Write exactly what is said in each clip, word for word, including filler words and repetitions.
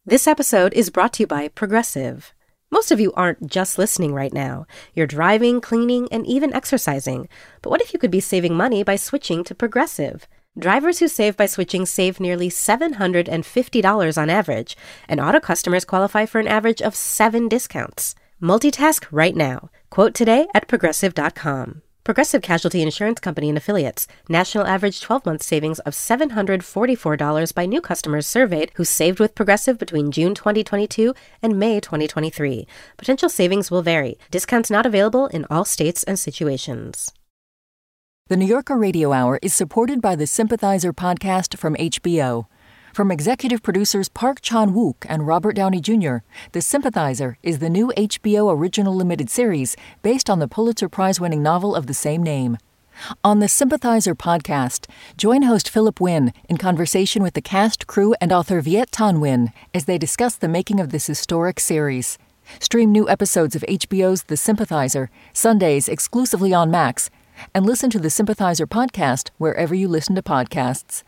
This episode is brought to you by Progressive. Most of you aren't just listening right now. You're driving, cleaning, and even exercising. But what if you could be saving money by switching to Progressive? Drivers who save by switching save nearly seven hundred fifty dollars on average, and auto customers qualify for an average of seven discounts. Multitask right now. Quote today at progressive dot com. Progressive Casualty Insurance Company and Affiliates. National average twelve-month savings of seven hundred forty-four dollars by new customers surveyed who saved with Progressive between June twenty twenty-two and May twenty twenty-three. Potential savings will vary. Discounts not available in all states and situations. The New Yorker Radio Hour is supported by the Sympathizer podcast from H B O. From executive producers Park Chan-wook and Robert Downey Junior, The Sympathizer is the new H B O original limited series based on the Pulitzer Prize-winning novel of the same name. On the Sympathizer podcast, join host Philip Wynn in conversation with the cast, crew, and author Viet Thanh Nguyen as they discuss the making of this historic series. Stream new episodes of H B O's The Sympathizer, Sundays exclusively on Max, and listen to the Sympathizer podcast wherever you listen to podcasts.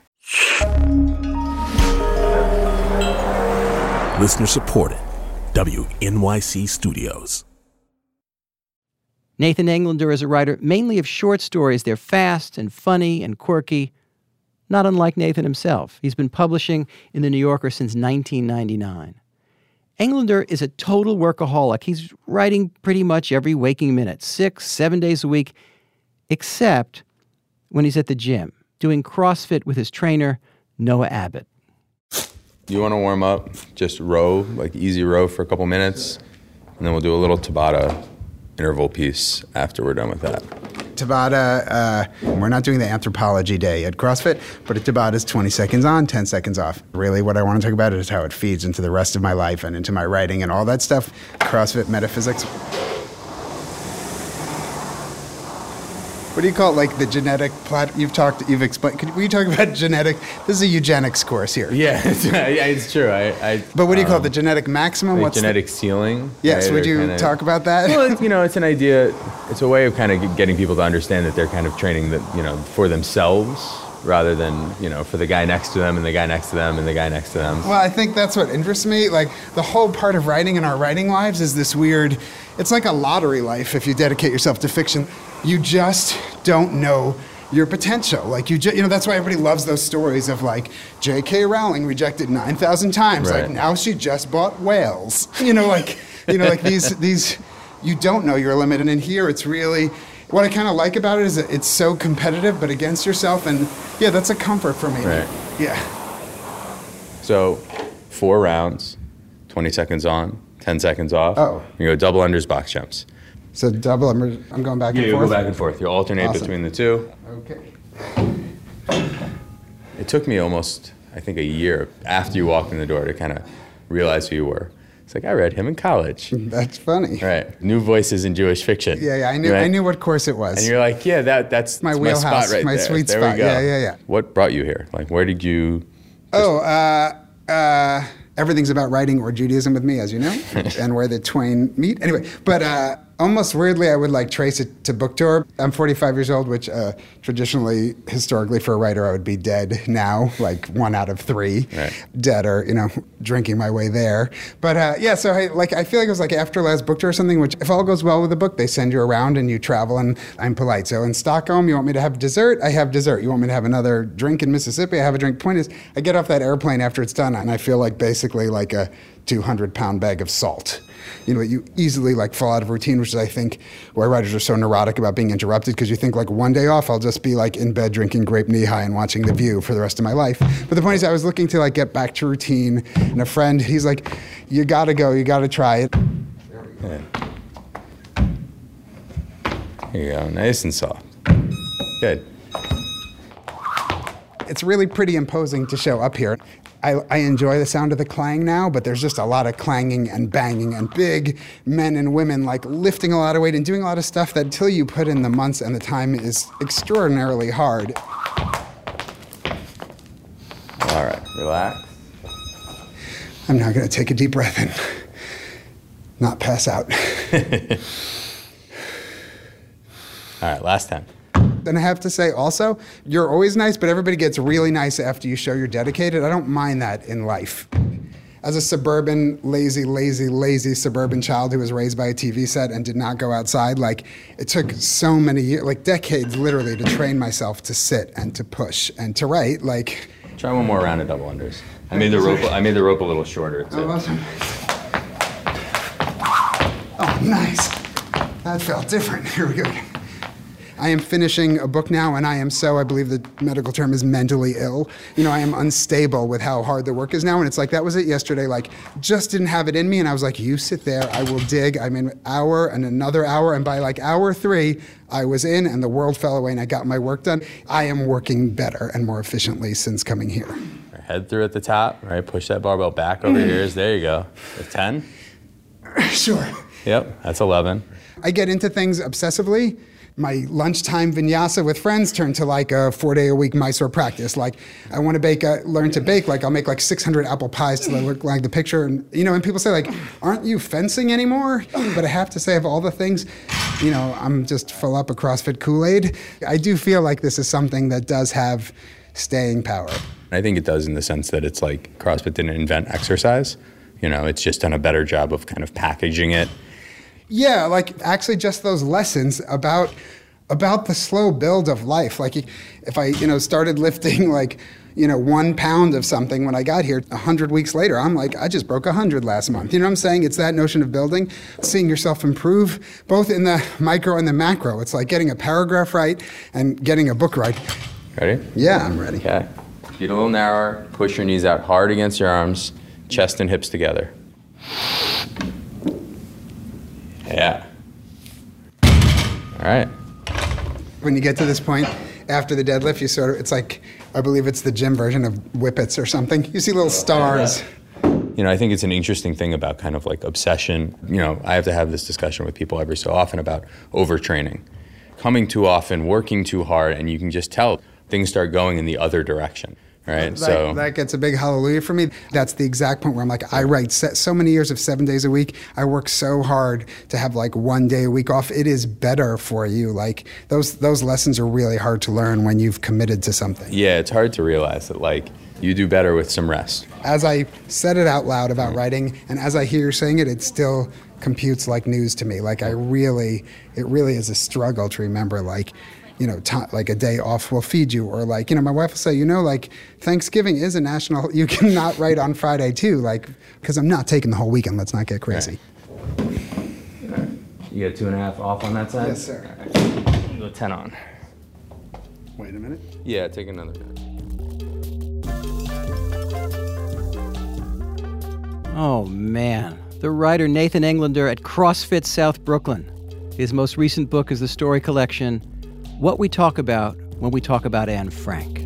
Listener supported. W N Y C Studios. Nathan Englander is a writer mainly of short stories. They're fast and funny and quirky, not unlike Nathan himself. He's been publishing in The New Yorker since nineteen ninety-nine. Englander is a total workaholic. He's writing pretty much every waking minute, six, seven days a week, except when he's at the gym, doing CrossFit with his trainer, Noah Abbott. You want to warm up, just row, like easy row for a couple minutes, and then we'll do a little Tabata interval piece after we're done with that. Tabata, uh, we're not doing the anthropology day at CrossFit, but a Tabata is twenty seconds on, ten seconds off. Really what I want to talk about is how it feeds into the rest of my life and into my writing and all that stuff. CrossFit metaphysics. What do you call it, like the genetic plat? You've talked, you've explained. Could, were you talking about genetic? This is a eugenics course here. Yeah, it's, yeah, it's true. I, I, but what do you call um, it, the genetic maximum? Like What's genetic the, ceiling? Yes, right? would you kinda, talk about that? Well, it's, you know, it's an idea, it's a way of kind of getting people to understand that they're kind of training that, you know, for themselves rather than, you know, for the guy next to them and the guy next to them and the guy next to them. Well, I think that's what interests me. Like, the whole part of writing in our writing lives is this weird, it's like a lottery life if you dedicate yourself to fiction. You just don't know your potential. Like, you ju- you know, that's why everybody loves those stories of, like, J K Rowling rejected nine thousand times. Right. Like, now she just bought whales. You know, like, you know, like these, these, you don't know your limit. And in here, it's really, what I kind of like about it is that it's so competitive, but against yourself. And yeah, that's a comfort for me. Right. Yeah. So, four rounds, twenty seconds on, ten seconds off. Oh. You go double unders, box jumps. So double, I'm, I'm going back Yeah, and you forth? go back and forth. You alternate Awesome. between the two. Okay. It took me almost, I think, a year after you walked in the door to kind of realize who you were. It's like, I read him in college. That's funny. Right. New voices in Jewish fiction. Yeah, yeah, I knew, Right? I knew what course it was. And you're like, yeah, that that's My that's wheelhouse, my spot right my there. sweet there spot. We go. Yeah, yeah, yeah. What brought you here? Like, where did you... Oh, uh, uh, everything's about writing or Judaism with me, as you know, and where the twain meet. Anyway, but uh, almost weirdly, I would like trace it to book tour. I'm forty-five years old, which uh, traditionally, historically, for a writer, I would be dead now, like one out of three Right. dead, or you know, drinking my way there. But uh, yeah, so I like I feel like it was like after last book tour or something. Which, if all goes well with the book, they send you around and you travel. And I'm polite. So in Stockholm, you want me to have dessert? I have dessert. You want me to have another drink in Mississippi? I have a drink. Point is, I get off that airplane after it's done, and I feel like basically like a two hundred pound bag of salt. You know, you easily like fall out of routine, which is, I think, why writers are so neurotic about being interrupted, because you think like one day off, I'll just be like in bed drinking grape knee-high and watching The View for the rest of my life. But the point is, I was looking to like get back to routine, and a friend, he's like, you gotta go, you gotta try it. Yeah. Here you go. Nice and soft. Good. It's really pretty imposing to show up here. I, I enjoy the sound of the clang now, but there's just a lot of clanging and banging and big men and women like lifting a lot of weight and doing a lot of stuff that until you put in the months and the time is extraordinarily hard. All right. Relax. I'm now going to take a deep breath and not pass out. All right. Last time. And I have to say also, you're always nice, but everybody gets really nice after you show you're dedicated. I don't mind that in life. as a suburban, lazy, lazy, lazy suburban child who was raised by a T V set and did not go outside, like, it took so many years, like decades literally, to train myself to sit and to push and to write. Like, try one more round of double unders. I made the rope. I made the rope a little shorter. Oh, awesome. Oh, nice. That felt different. Here we go. I am finishing a book now, and I am so, I believe the medical term is mentally ill. You know, I am unstable with how hard the work is now, and it's like, that was it yesterday, like, just didn't have it in me, and I was like, you sit there, I will dig. I'm in an hour and another hour, and by like hour three, I was in, and the world fell away, and I got my work done. I am working better and more efficiently since coming here. Head through at the top, right? Push that barbell back over your ears. There you go. That's ten? Sure. Yep, that's eleven. I get into things obsessively. My lunchtime vinyasa with friends turned to like a four-day-a-week Mysore practice. Like, I want to bake, a, learn to bake. Like, I'll make like six hundred apple pies till they look like the picture. And, you know, and people say, like, aren't you fencing anymore? But I have to say, of all the things, you know, I'm just full up a CrossFit Kool-Aid. I do feel like this is something that does have staying power. I think it does in the sense that it's like CrossFit didn't invent exercise. You know, it's just done a better job of kind of packaging it. Yeah, like actually just those lessons about about the slow build of life. Like if I, you know, started lifting like, you know, one pound of something when I got here, a hundred weeks later, I'm like, I just broke a hundred last month. You know what I'm saying? It's that notion of building, seeing yourself improve, both in the micro and the macro. It's like getting a paragraph right and getting a book right. Ready? Yeah, I'm ready. Okay. Get a little narrower, push your knees out hard against your arms, chest and hips together. Yeah. All right. When you get to this point, after the deadlift, you sort of, it's like, I believe it's the gym version of Whippets or something. You see little stars. You know, I think it's an interesting thing about kind of like obsession. You know, I have to have this discussion with people every so often about overtraining. Coming too often, working too hard, and you can just tell things start going in the other direction. Right, that, so that gets a big hallelujah for me. That's the exact point where I'm like, I write so many years of seven days a week. I work so hard to have like one day a week off. It is better for you. Like those those lessons are really hard to learn when you've committed to something. Yeah, it's hard to realize that like you do better with some rest. As I said it out loud about writing, and as I hear you saying it, it still computes like news to me. Like I really, it really is a struggle to remember like, you know, t- like a day off will feed you, or like, you know, my wife will say, you know, like Thanksgiving is a national, you cannot write on Friday too, like, because I'm not taking the whole weekend, let's not get crazy. All right. All right. You got two and a half off on that side? Yes, sir. All right. Go ten on. Wait a minute. Yeah, take another. Oh, man. The writer Nathan Englander at CrossFit South Brooklyn. His most recent book is the story collection What We Talk About When We Talk About Anne Frank.